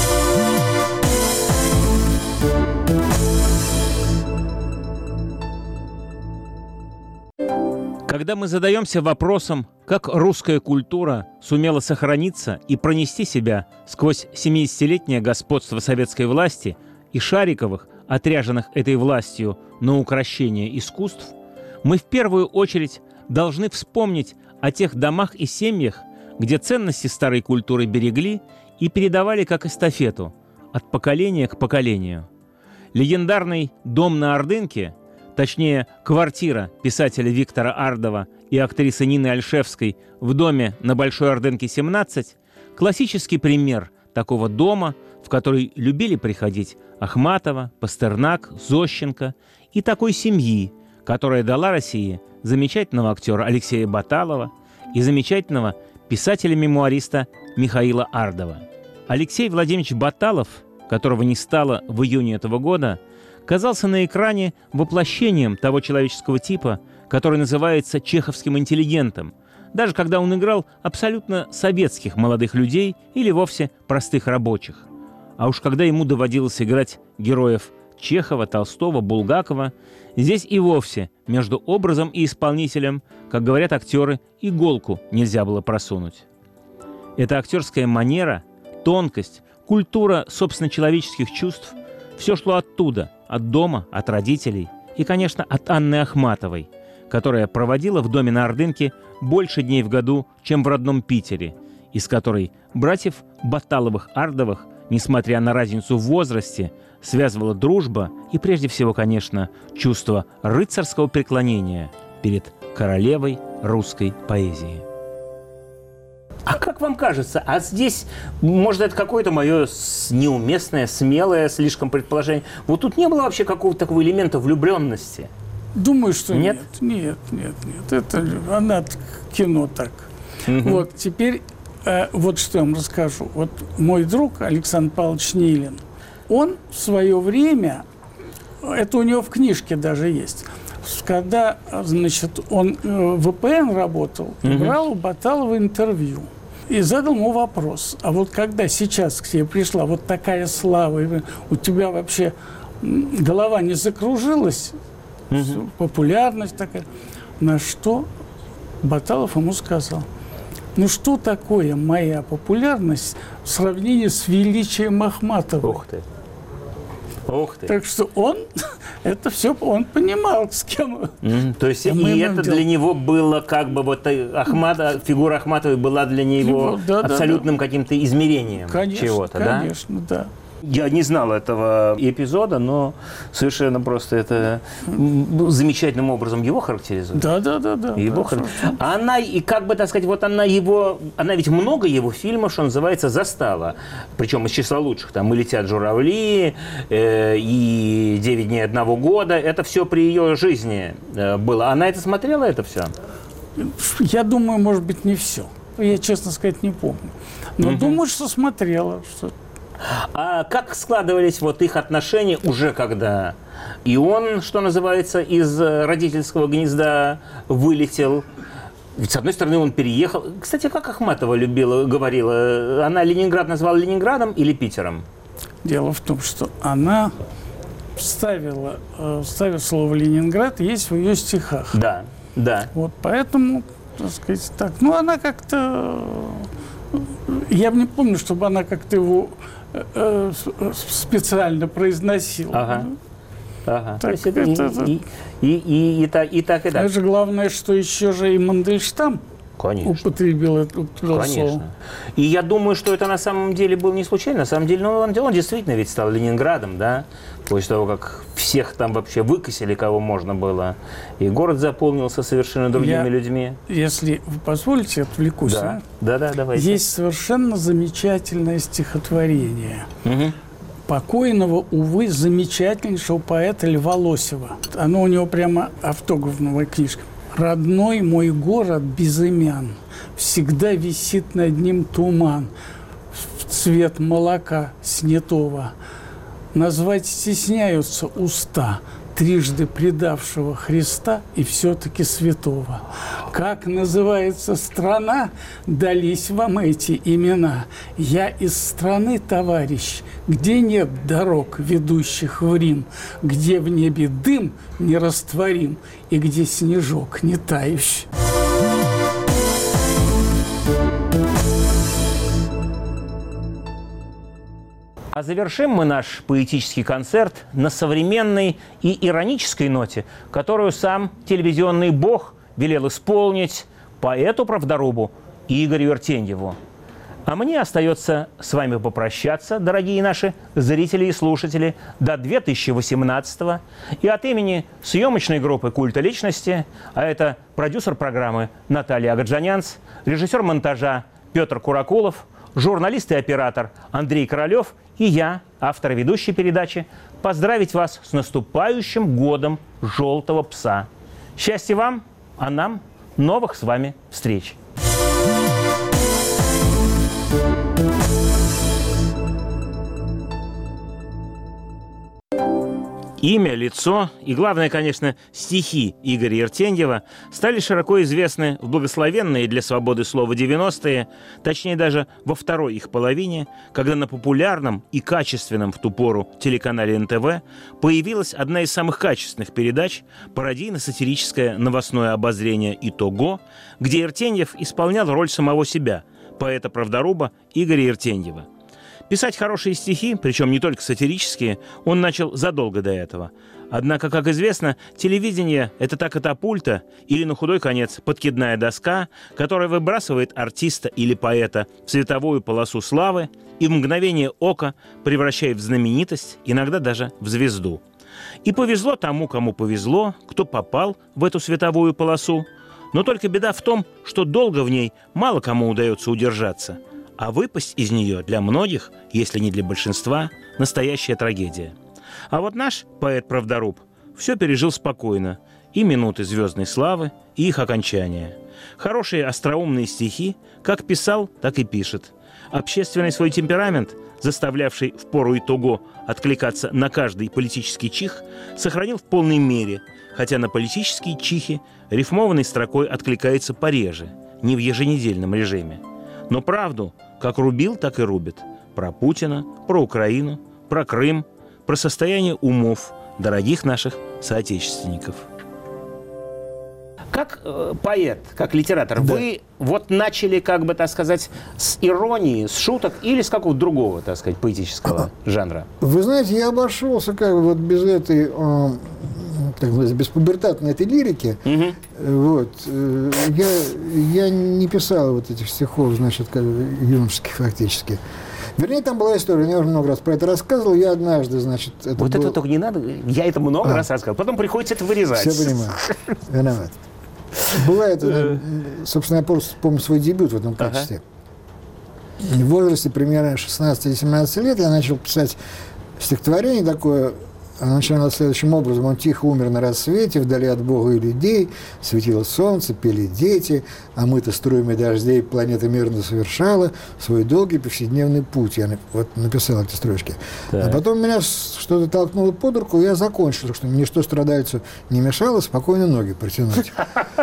Когда мы задаемся вопросом, как русская культура сумела сохраниться и пронести себя сквозь семидесятилетнее господство советской власти и Шариковых, отряженных этой властью на укрощение искусств, мы в первую очередь должны вспомнить о тех домах и семьях, где ценности старой культуры берегли и передавали как эстафету от поколения к поколению. Легендарный дом на Ордынке, точнее, квартира писателя Виктора Ардова и актрисы Нины Ольшевской в доме на Большой Ордынке, семнадцать, классический пример такого дома, в который любили приходить Ахматова, Пастернак, Зощенко, и такой семьи, которая дала России замечательного актера Алексея Баталова и замечательного писателя-мемуариста Михаила Ардова. Алексей Владимирович Баталов, которого не стало в июне этого года, казался на экране воплощением того человеческого типа, который называется чеховским интеллигентом, даже когда он играл абсолютно советских молодых людей или вовсе простых рабочих. А уж когда ему доводилось играть героев Чехова, Толстого, Булгакова, здесь и вовсе между образом и исполнителем, как говорят актеры, иголку нельзя было просунуть. Эта актерская манера, тонкость, культура собственно человеческих чувств – все шло оттуда, от дома, от родителей и, конечно, от Анны Ахматовой, которая проводила в доме на Ордынке больше дней в году, чем в родном Питере, и с которой братьев Баталовых-Ардовых, несмотря на разницу в возрасте, связывала дружба и, прежде всего, конечно, чувство рыцарского преклонения перед королевой русской поэзии. А как вам кажется, а здесь, может, это какое-то мое неуместное, смелое слишком предположение, вот тут не было вообще какого-то такого элемента влюбленности? Думаю, что нет. Нет, нет, нет. нет. Это она кино так. Угу. Вот, теперь э, вот что я вам расскажу. Вот мой друг Александр Павлович Нилин, он в свое время, это у него в книжке даже есть, когда, значит, он в вэ пэ эн работал, угу. брал у Баталова интервью и задал ему вопрос. А вот когда сейчас к тебе пришла вот такая слава, и у тебя вообще голова не закружилась, угу. популярность такая, на что Баталов ему сказал: ну что такое моя популярность в сравнении с величием Ахматовой? Ух ты. Ух ты. Так что он, это все, он понимал, с кем. Mm, то есть, и это для него было как бы, вот Ахмата, фигура Ахматовой была для него да, абсолютным да, да. каким-то измерением конечно, чего-то, конечно, да? Конечно, да. Я не знал этого эпизода, но совершенно просто это замечательным образом его характеризует. Да, да, да, да. Его да, хар... а она, и как бы так сказать, вот она его, она ведь много его фильмов, что называется, застала. Причем из числа лучших. Там «И летят журавли», э, и «Девять дней одного года». Это все при ее жизни э, было. Она это смотрела, это все? Я думаю, может быть, не все. Я, честно сказать, не помню. Но угу. думаю, что смотрела, что... А как складывались вот их отношения уже когда и он, что называется, из родительского гнезда вылетел? Ведь, с одной стороны, он переехал. Кстати, как Ахматова любила, говорила, она Ленинград назвала Ленинградом или Питером? Дело в том, что она вставила, вставила слово «Ленинград» есть в ее стихах. Да, да. Вот поэтому, так сказать, так. Ну, она как-то... Я не помню, чтобы она как-то его э, специально произносила. Ага. Ага. Так, это, это, и, и, и, и, и, так, и так, и так. Это же главное, что еще же и Мандельштам Конечно. употребил это слово. Конечно. И я думаю, что это на самом деле было не случайно. На самом деле, ну, он, он действительно ведь стал Ленинградом, да, после того, как всех там вообще выкосили, кого можно было. И город заполнился совершенно другими я, людьми. Если вы позволите, отвлекусь. Да, а? да, да, давайте. Есть совершенно замечательное стихотворение. Угу. Покойного, увы, замечательнейшего поэта Льва Лосева. Оно у него прямо автографная книжка. «Родной мой город безымян, всегда висит над ним туман, в цвет молока снятого. Назвать стесняются уста трижды предавшего Христа и все-таки святого. Как называется страна, дались вам эти имена. Я из страны, товарищ, где нет дорог, ведущих в Рим, где в небе дым нерастворим и где снежок не тающий». А завершим мы наш поэтический концерт на современной и иронической ноте, которую сам телевизионный бог велел исполнить поэту-правдорубу Игорю Иртеньеву. А мне остается с вами попрощаться, дорогие наши зрители и слушатели, до две тысячи восемнадцатого. И от имени съемочной группы «Культа личности», а это продюсер программы Наталья Агаджанянц, режиссер монтажа Петр Куракулов, журналист и оператор Андрей Королев и я, автор и ведущей передачи, поздравить вас с наступающим годом «Желтого пса». Счастья вам, а нам новых с вами встреч! Имя, лицо и, главное, конечно, стихи Игоря Иртеньева стали широко известны в благословенные для свободы слова девяностые, точнее даже во второй их половине, когда на популярном и качественном в ту пору телеканале эн тэ вэ появилась одна из самых качественных передач, пародийно-сатирическое новостное обозрение «Итого», где Иртеньев исполнял роль самого себя, поэта-правдоруба Игоря Иртеньева. Писать хорошие стихи, причем не только сатирические, он начал задолго до этого. Однако, как известно, телевидение – это та катапульта или, на худой конец, подкидная доска, которая выбрасывает артиста или поэта в световую полосу славы и в мгновение ока превращает в знаменитость, иногда даже в звезду. И повезло тому, кому повезло, кто попал в эту световую полосу. Но только беда в том, что долго в ней мало кому удается удержаться. А выпасть из нее для многих, если не для большинства, настоящая трагедия. А вот наш поэт-правдоруб все пережил спокойно. И минуты звездной славы, и их окончание. Хорошие остроумные стихи, как писал, так и пишет. Общественный свой темперамент, заставлявший в пору и того откликаться на каждый политический чих, сохранил в полной мере, хотя на политические чихи рифмованной строкой откликается пореже, не в еженедельном режиме. Но правду как рубил, так и рубит. Про Путина, про Украину, про Крым, про состояние умов дорогих наших соотечественников. Как э, поэт, как литератор, Да. вы вот начали, как бы, так сказать, с иронии, с шуток или с какого-то другого, так сказать, поэтического жанра? Вы знаете, я обошелся как бы вот без этой, э, так сказать, без пубертатной этой лирики. Мгм. Вот. э, Я, я не писал вот этих стихов, значит, как бы юношеских фактически. Вернее, там была история, я уже много раз про это рассказывал. Я однажды, значит... Это Вот был- это только не надо, я это много А. раз рассказывал. Потом приходится это вырезать. Все понимаю. Виноват. Бывает, э, собственно, я просто помню свой дебют в этом качестве. В возрасте примерно шестнадцати-семнадцати лет я начал писать стихотворение такое. Оно начиналось следующим образом. Он тихо умер на рассвете, вдали от Бога и людей, светило солнце, пели дети, а мы-то струями дождей планета мирно совершала свой долгий повседневный путь. Я вот написал эти строчки. Так. А потом меня что-то толкнуло под руку, и я закончил, что ничто страдальцу не мешало спокойно ноги протянуть.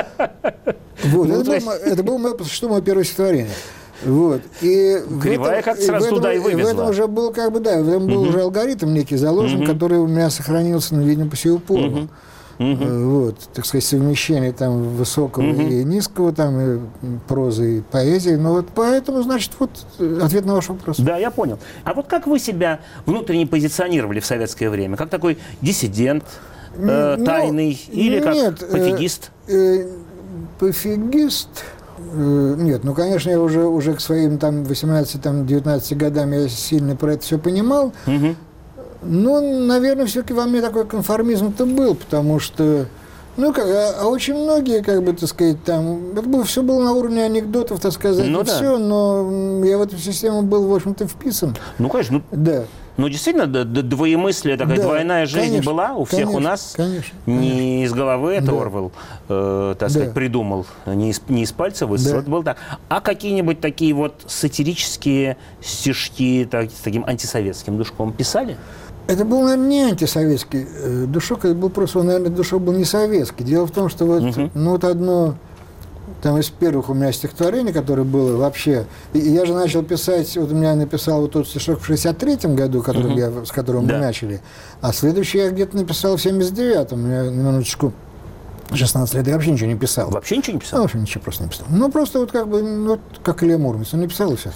Вот, Ну, это, то был, есть- мо- это было мое, что мое первое стихотворение. Вот. И в Кривая этом- как-то сразу в этом- туда и В этом вывезла. уже был, как бы, да, в этом был уже алгоритм некий заложен, который у меня сохранился, ну, видимо, по сию пору. Э, Вот, так сказать, совмещение там высокого и низкого, там, и прозы, и поэзии. Ну, вот поэтому, значит, вот э, ответ на ваш вопрос. Да, я понял. А вот как вы себя внутренне позиционировали в советское время? Как такой диссидент, э, Ну, тайный или как нет, э, пофигист? Э, пофигист? Э, Нет, ну, конечно, я уже, уже к своим там восемнадцати-девятнадцати годам я сильно про это все понимал. Мгм. Но, наверное, все-таки во мне такой конформизм-то был, потому что, ну, как, а, а очень многие, как бы, так сказать, там, это было, все было на уровне анекдотов, так сказать, Ну и да. все, но м, я в эту систему был, в общем-то, вписан. Ну, конечно, ну, Да. ну, действительно, д- д- двоемыслие, такая Да, двойная жизнь конечно, была у всех у конечно, нас. конечно, Не из головы это Да. Орвелл, э, так Да. сказать, придумал, не из, не из пальца высосал, Да. это было так. А какие-нибудь такие вот сатирические стишки так, с таким антисоветским душком писали? Это был, наверное, не антисоветский э, душок, это был просто, наверное, душок был не советский. Дело в том, что вот, ну, вот одно там из первых у меня стихотворений, которое было вообще... И я же начал писать, вот у меня написал вот тот стишок в шестьдесят третьем году, которым я, с которым Да. мы начали, а следующий я где-то написал в семьдесят девятом. У меня, на минуточку, шестнадцать лет я вообще ничего не писал. Вообще ничего не Ну, в писал? общем, ничего просто не писал. Ну, просто вот как бы, ну, вот как Илья Муромец, он не писал и все.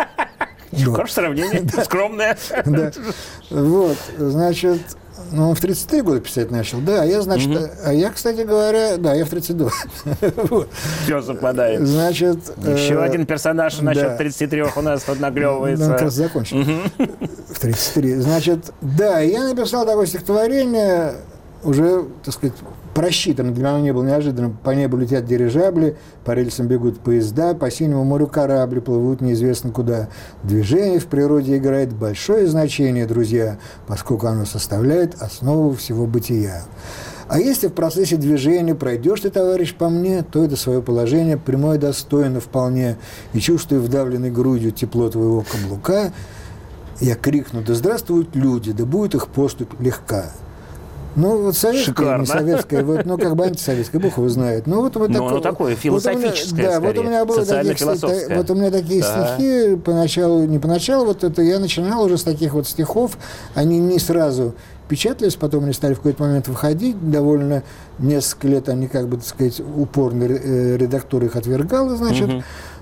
Вот. Хорошее сравнение, скромное. Да. Вот, значит, ну, он в тридцать три года писать начал, да, а я, значит, а я, кстати говоря, да, я в тридцать два. Вот. Все совпадает. Значит... Еще э, один персонаж насчет да. тридцати трёх у нас тут Ну, он как наклевывается. раз закончил. В тридцать три. Значит, да, я написал такое стихотворение, уже, так сказать, просчитано, для меня не было неожиданным. По небу летят дирижабли, по рельсам бегут поезда, по синему морю корабли плывут неизвестно куда. Движение в природе играет большое значение, друзья, поскольку оно составляет основу всего бытия. А если в процессе движения пройдешь ты, товарищ, по мне, то это свое положение прямое достойно вполне, и чувствуя вдавленной грудью тепло твоего каблука, я крикну: да здравствуют люди, да будет их поступь легка. Ну, вот советская, Шикарно. не советская, вот, ну, как бы антисоветская, бог его знает. Ну, вот, вот Ну, такое, оно такое, вот у меня- философическое, да, вот у скорее, меня было такие, кстати, социально-философское. вот у меня такие Да. стихи поначалу, не поначалу, вот это я начинал уже с таких вот стихов, они не сразу печатались, потом они стали в какой-то момент выходить, довольно несколько лет они, как бы, так сказать, упорно э, редактор их отвергал, значит.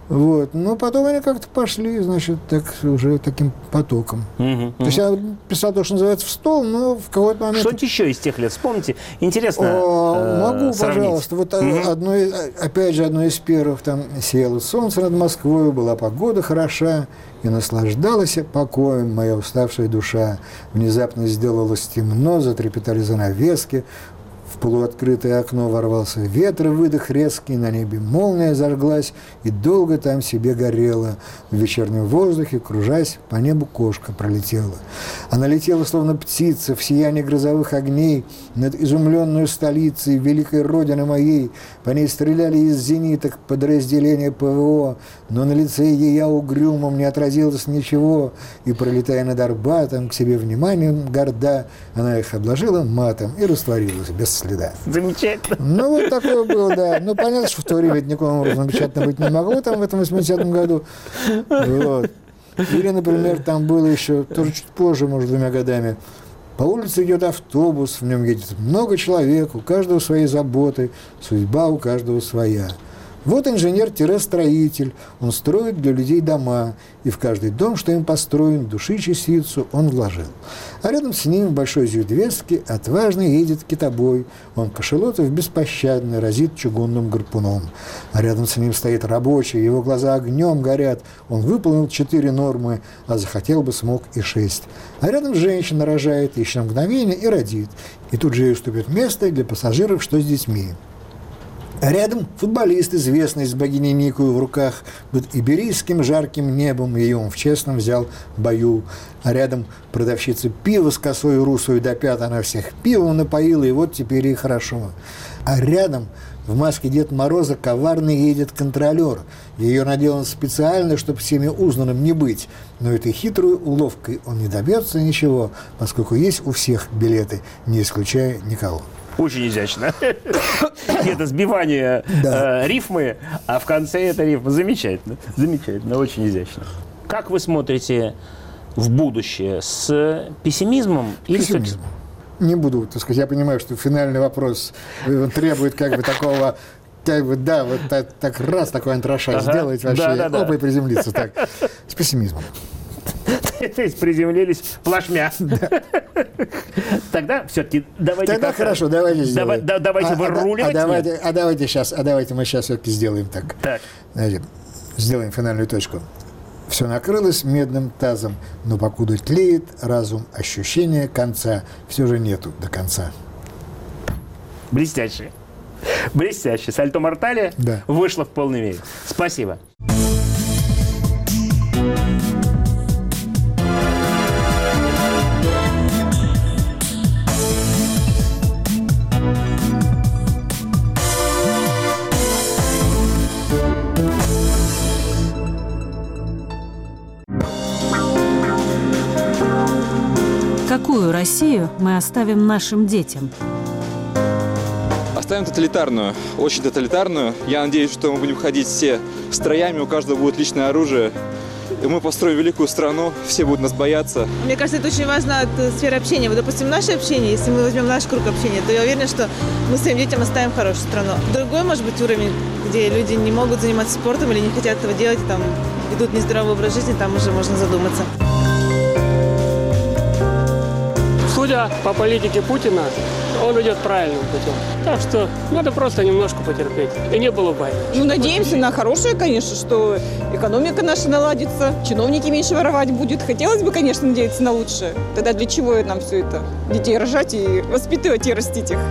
Вот. Но потом они как-то пошли, значит, так уже таким потоком. Угу, То есть я писал то, что называется, в стол, но в какой-то момент... Что-нибудь еще из тех лет вспомните? Интересно э, Могу, сравнить. пожалуйста. Вот Угу. одно, опять же, одно из первых. Там сияло солнце над Москвой, была погода хороша, и наслаждалась покоем моя уставшая душа. Внезапно сделалось темно, затрепетали занавески, в полуоткрытое окно ворвался ветер, выдох резкий, на небе молния зажглась и долго там себе горела. В вечернем воздухе, кружась, по небу кошка пролетела. Она летела, словно птица, в сиянии грозовых огней, над изумленную столицей, великой родины моей. По ней стреляли из зениток подразделения ПВО, но на лице ее угрюмом не отразилось ничего, и, пролетая над Арбатом, к себе вниманием горда, она их обложила матом и растворилась без следа. Замечательно. Ну, вот такое было, да. Ну, понятно, что в то время это никаким образом печатно быть не могло, там, в этом восьмидесятом году. Вот. Или, например, там было еще, тоже чуть позже, может, двумя годами, по улице идет автобус, в нем едет много человек, у каждого свои заботы, судьба у каждого своя. Вот инженер-строитель, он строит для людей дома, и в каждый дом, что им построен, души частицу он вложил. А рядом с ним в большой зюдвестке отважно едет китобой, он кашелотов беспощадно разит чугунным гарпуном. А рядом с ним стоит рабочий, его глаза огнем горят, он выполнил четыре нормы, а захотел бы смог и шесть. А рядом женщина рожает, еще на мгновение и родит, и тут же ей уступит место для пассажиров, что с детьми. А рядом футболист, известный с богиней Никою в руках, под иберийским жарким небом ее он в честном взял бою. А рядом продавщица пива с косой русой до пят, она всех пивом напоила, и вот теперь ей хорошо. А рядом в маске Дед Мороза коварный едет контролер. Ее наделан специально, чтобы всеми узнанным не быть. Но этой хитрой уловкой он не добьется ничего, поскольку есть у всех билеты, не исключая никого. Очень изящно. Это сбивание Да. э, рифмы, а в конце это рифма. Замечательно. Замечательно, очень изящно. Как вы смотрите в будущее? С пессимизмом? Или с Пессимизм. Не буду, так сказать, я понимаю, что финальный вопрос требует как бы такого, как бы, да, вот так, так раз такой антрошак Ага. сделать вообще, Да, да, да. опа, и приземлиться так, с пессимизмом. То есть приземлились плашмя. Тогда все-таки давайте... Тогда как-то- хорошо, давайте Давай- сделаем. да- Давайте А- а да- выруливать. А давайте, нет? а давайте сейчас, а давайте мы сейчас все-таки сделаем так. Так. Знаете, сделаем финальную точку. Все накрылось медным тазом, но покуда тлеет разум, ощущения конца все же нету до конца. Блестяще. Блестяще. Сальто Мортале Да. вышло в полной мере. Спасибо. Какую Россию мы оставим нашим детям? Оставим тоталитарную, очень тоталитарную. Я надеюсь, что мы будем ходить все строями, у каждого будет личное оружие. И мы построим великую страну, все будут нас бояться. Мне кажется, это очень важно от э, сферы общения. Вот, допустим, наше общение, если мы возьмем наш круг общения, то я уверена, что мы своим детям оставим хорошую страну. Другой, может быть, уровень, где люди не могут заниматься спортом или не хотят этого делать, и там ведут нездоровый образ жизни, там уже можно задуматься. Судя по политике Путина, он идет правильным путем. Так что надо просто немножко потерпеть. И не было войны. Ну, надеемся на хорошее, конечно, что экономика наша наладится, чиновники меньше воровать будут. Хотелось бы, конечно, надеяться на лучшее. Тогда для чего нам все это? Детей рожать и воспитывать и растить их.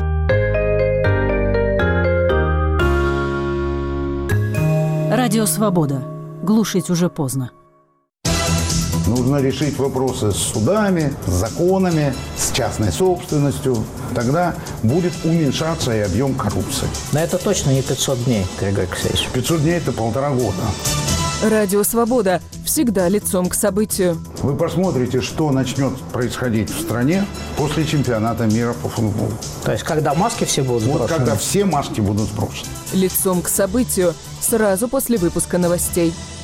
Радио «Свобода». Глушить уже поздно. Нужно решить вопросы с судами, с законами, с частной собственностью. Тогда будет уменьшаться и объем коррупции. Но это точно не пятьсот дней, Григорий Алексеевич. пятьсот дней – это полтора года. Радио «Свобода» всегда лицом к событию. Вы посмотрите, что начнет происходить в стране после чемпионата мира по футболу. То есть, когда маски все будут сброшены? Вот когда все маски будут сброшены. Лицом к событию сразу после выпуска новостей.